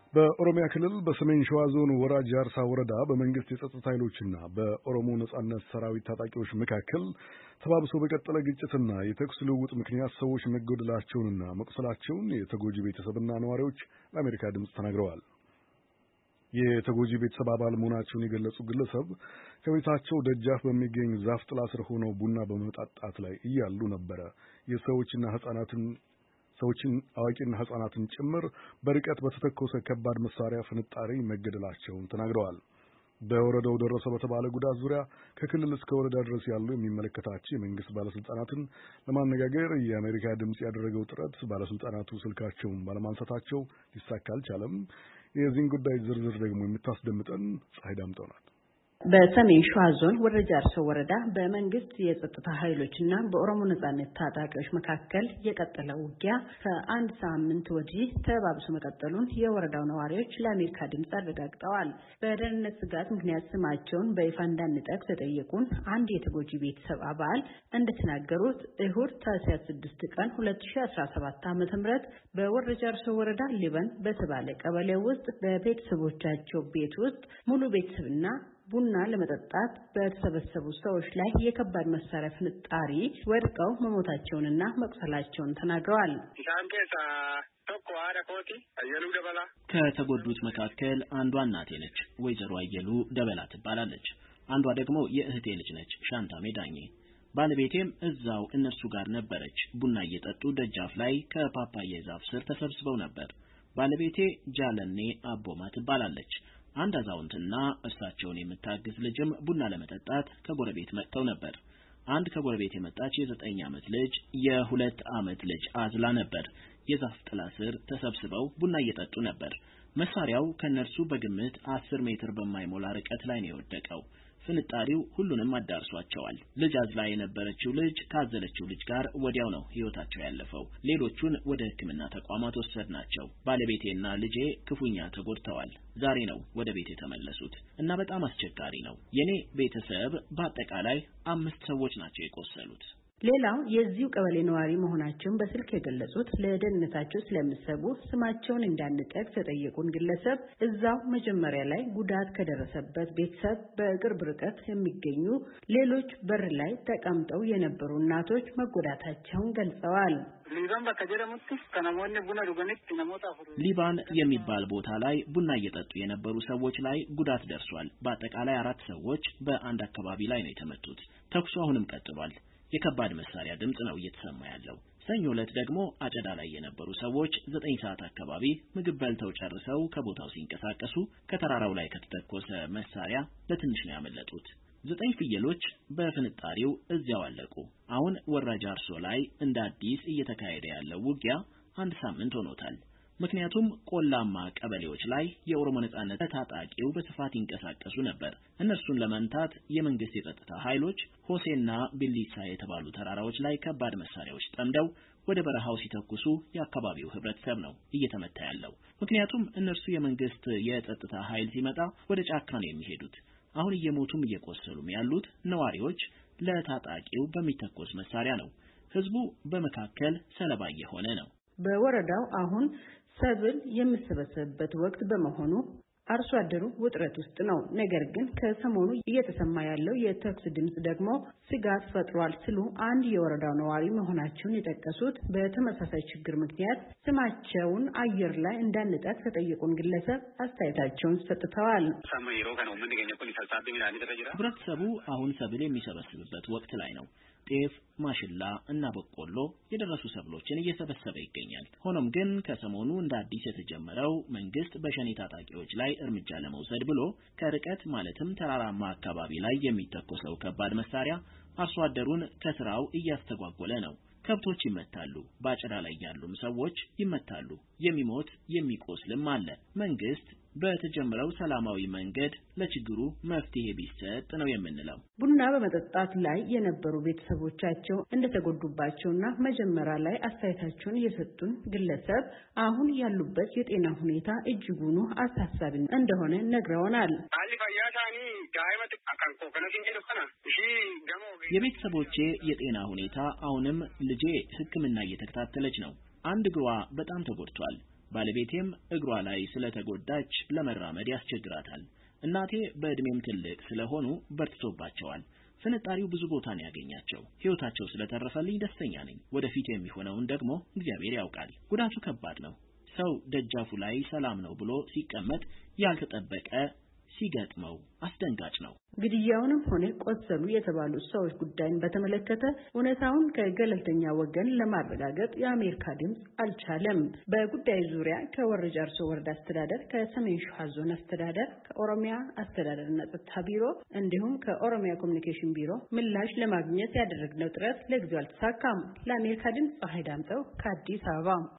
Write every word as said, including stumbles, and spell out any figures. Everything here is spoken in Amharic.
በኦሮሚያ ክልል በሰሜን ሸዋ ዞን ወራጅ አርሳ ወረዳ በመንግስት የጸጥታ ኃይሎችና በኦሮሞ ነጻነት ሰራዊት ታጣቂዎች መካከል ተባብሶ በቀጠለ ግጭትና የተኩስ ልውውጥ ምክንያት ሰዎች መገደላቸውንና መቁሰላቸውን የተጎጂ ቤተሰብና ነዋሪዎች ለአሜሪካ ድምፅ ተናግረዋል። የተጎጂ ቤተሰብ አባል መሆናቸውን የገለጹ ግለሰብ ከቤታቸው ደጃፍ በሚገኝ ዛፍ ጥላ ስር ሆነው ቡና በመጠጣት ላይ እያሉ ነበረ የሰዎችና ህጻናትን ሰዎችን አዋቂና ህጻናትን ጭምር በርቀት በተተኮሰ ከባድ መሳሪያ ፍንጣሪ መገደላቸውን ተናግረዋል። በወረዳው ደረሰ በተባለ ጉዳት ዙሪያ ከክልል እስከ ወረዳ ድረስ ያሉ የሚመለከታቸው የመንግስት ባለስልጣናትን ለማነጋገር የአሜሪካ ድምጽ ያደረገው ጥረት ባለስልጣናቱ ስልካቸውን ባለማንሳታቸው ሊሳካ አልቻለም። የዚህን ጉዳይ ዝርዝር ደግሞ የምታስደምጠን ፀሐይ ዳምጠው ናት። በሰሜን ሸዋ ዞን ወራጅ አርሳ ወረዳ በመንግስት የጸጥታ ኃይሎችና በኦሮሞ ነጻነት ታጣቂዎች መካከል የቀጠለው ውጊያ ከአንድ ሳምንት ወዲህ ተባብሶ መቀጠሉን የወረዳው ነዋሪዎች ለአሜሪካ ድምጽ አረጋግጠዋል። በደህንነት ስጋት ምክንያት ስማቸውን በይፋ እንዳንጠቅስ የጠየቁን አንድ የተጎጂ ቤተሰብ አባል እንደተናገሩት እሁድ ታህሳስ ስድስት ቀን ሁለት ሺህ አስራ ሰባት ዓመተ ምህረት በወራጅ አርሳ ወረዳ ሊበን በተባለ ቀበሌ ውስጥ በቤተሰቦቻቸው ቤት ውስጥ ሙሉ ቤተሰብና ቡና ለመጠጣት በተሰበሰቡ ሰዎች ላይ የከባድ መሳሪያ ፍንጣሪ ወድቀው መሞታቸውንና መቁሰላቸውን ተናግረዋል። ከተጎዱት መካከል አንዷ እናቴ ነች፣ ወይዘሮ አየሉ ደበላ ትባላለች። አንዷ ደግሞ የእህቴ ልጅ ነች፣ ሻንታ ሜዳኜ። ባለቤቴም እዛው እነርሱ ጋር ነበረች። ቡና እየጠጡ ደጃፍ ላይ ከፓፓያ ዛፍ ስር ተሰብስበው ነበር። ባለቤቴ ጃለኔ አቦማ ትባላለች። አንድ አዛውንትና እርሳቸውን የምታግዝ ልጅም ቡና ለመጠጣት ከጎረቤት መጥተው ነበር። አንድ ከጎረቤት የመጣች የዘጠኝ ዓመት ልጅ የሁለት ዓመት ልጅ አዝላ ነበር። የዛፍ ጥላ ስር ተሰብስበው ቡና እየጠጡ ነበር። መሳሪያው ከነርሱ በግምት አስር ሜትር በማይሞላ ርቀት ላይ ነው የወደቀው። ፍንጣሪው ሁሉንም አዳርሷቸዋል። ልጅ አዝላ የነበረችው ልጅ ካዘለችው ልጅ ጋር ወዲያው ነው ህይወታቸው ያለፈው። ሌሎቹን ወደ ሕክምና ተቋማት ወሰድናቸው። ባለቤቴና ልጄ ክፉኛ ተጎድተዋል። ዛሬ ነው ወደ ቤት የተመለሱት እና በጣም አስቸጋሪ ነው። የኔ ቤተሰብ በአጠቃላይ አምስት ሰዎች ናቸው የቆሰሉት። ሌላው የዚሁ ቀበሌ ነዋሪ መሆናቸውን በስልክ የገለጹት ለደህንነታቸው ስለሚሰጉ ስማቸውን እንዳንጠቅስ የጠየቁን ግለሰብ እዛው መጀመሪያ ላይ ጉዳት ከደረሰበት ቤተሰብ በቅርብ ርቀት የሚገኙ ሌሎች በር ላይ ተቀምጠው የነበሩ እናቶች መጎዳታቸውን ገልጸዋል። ሊባን የሚባል ቦታ ላይ ቡና እየጠጡ የነበሩ ሰዎች ላይ ጉዳት ደርሷል። በአጠቃላይ አራት ሰዎች በአንድ አካባቢ ላይ ነው የተመቱት። ተኩሱ አሁንም ቀጥሏል። የከባድ መሳሪያ ድምጽ ነው እየተሰማ ያለው። ሰኞ ዕለት ደግሞ አጨዳ ላይ የነበሩ ሰዎች ዘጠኝ ሰዓት አካባቢ ምግብ በልተው ጨርሰው ከቦታው ሲንቀሳቀሱ ከተራራው ላይ ከተተኮሰ መሳሪያ በትንሽ ነው ያመለጡት። ዘጠኝ ፍየሎች በፍንጣሪው እዚያው አለቁ። አሁን ወራጅ አርሶ ላይ እንደ አዲስ እየተካሄደ ያለው ውጊያ አንድ ሳምንት ሆኖታል። ምክንያቱም ቆላማ ቀበሌዎች ላይ የኦሮሞ ነጻነት ታጣቂው በስፋት ይንቀሳቀሱ ነበር። እነርሱን ለመንታት የመንግስት የጸጥታ ኃይሎች ሆሴና ቢሊሳ የተባሉ ተራራዎች ላይ ከባድ መሳሪያዎች ጠምደው ወደ በረሃው ሲተኩሱ የአካባቢው ህብረተሰብ ነው እየተመታ ያለው። ምክንያቱም እነርሱ የመንግስት የጸጥታ ኃይል ሲመጣ ወደ ጫካ ነው የሚሄዱት። አሁን እየሞቱም እየቆሰሉም ያሉት ነዋሪዎች ለታጣቂው በሚተኮስ መሳሪያ ነው። ህዝቡ በመካከል ሰለባ እየሆነ ነው። በወረዳው አሁን ሰብል የሚሰበሰብበት ወቅት በመሆኑ አርሶ አደሩ ውጥረት ውስጥ ነው። ነገር ግን ከሰሞኑ እየተሰማ ያለው የተኩስ ድምጽ ደግሞ ስጋት ፈጥሯል ሲሉ አንድ የወረዳው ነዋሪ መሆናቸውን የጠቀሱት በተመሳሳይ ችግር ምክንያት ስማቸውን አየር ላይ እንዳንጠቅስ ተጠየቁን ግለሰብ አስተያየታቸውን ሰጥተዋል። ህብረተሰቡ አሁን ሰብል የሚሰበስብበት ወቅት ላይ ነው። ጤፍ፣ ማሽላ እና በቆሎ የደረሱ ሰብሎችን እየሰበሰበ ይገኛል። ሆኖም ግን ከሰሞኑ እንደ አዲስ የተጀመረው መንግስት በሸኔ ታጣቂዎች ላይ እርምጃ ለመውሰድ ብሎ ከርቀት ማለትም ተራራማ አካባቢ ላይ የሚተኮሰው ከባድ መሳሪያ አርሶ አደሩን ከስራው እያስተጓጎለ ነው። ከብቶች ይመታሉ፣ ባጨዳ ላይ ያሉም ሰዎች ይመታሉ። የሚሞት የሚቆስልም አለ። መንግስት በተጀመረው ሰላማዊ መንገድ ለችግሩ መፍትሄ ቢሰጥ ነው የምንለው። ቡና በመጠጣት ላይ የነበሩ ቤተሰቦቻቸው እንደተጎዱባቸውና መጀመሪያ ላይ አስተያየታቸውን የሰጡን ግለሰብ አሁን ያሉበት የጤና ሁኔታ እጅጉኑ አሳሳቢ እንደሆነ ነግረውናል። የቤተሰቦቼ የጤና ሁኔታ አሁንም ልጄ ሕክምና እየተከታተለች ነው። አንድ እግሯ በጣም ተጎድቷል። ባለቤቴም እግሯ ላይ ስለተጎዳች ለመራመድ ያስቸግራታል። እናቴ በእድሜም ትልቅ ስለሆኑ በርትቶባቸዋል። ፍንጣሪው ብዙ ቦታን ያገኛቸው። ህይወታቸው ስለተረፈልኝ ደስተኛ ነኝ። ወደፊት የሚሆነውን ደግሞ እግዚአብሔር ያውቃል። ጉዳቱ ከባድ ነው። ሰው ደጃፉ ላይ ሰላም ነው ብሎ ሲቀመጥ ያልተጠበቀ ሲገጥመው አስደንጋጭ ነው። ግድያውንም ሆነ ቆሰሉ የተባሉ ሰዎች ጉዳይን በተመለከተ እውነታውን ከገለልተኛ ወገን ለማረጋገጥ የአሜሪካ ድምጽ አልቻለም። በጉዳዩ ዙሪያ ከወረ ጃርሶ ወረዳ አስተዳደር፣ ከሰሜን ሸዋ ዞን አስተዳደር፣ ከኦሮሚያ አስተዳደርና ጸጥታ ቢሮ እንዲሁም ከኦሮሚያ ኮሚኒኬሽን ቢሮ ምላሽ ለማግኘት ያደረግነው ጥረት ለጊዜው አልተሳካም። ለአሜሪካ ድምጽ ፀሐይ ዳምጠው ከአዲስ አበባ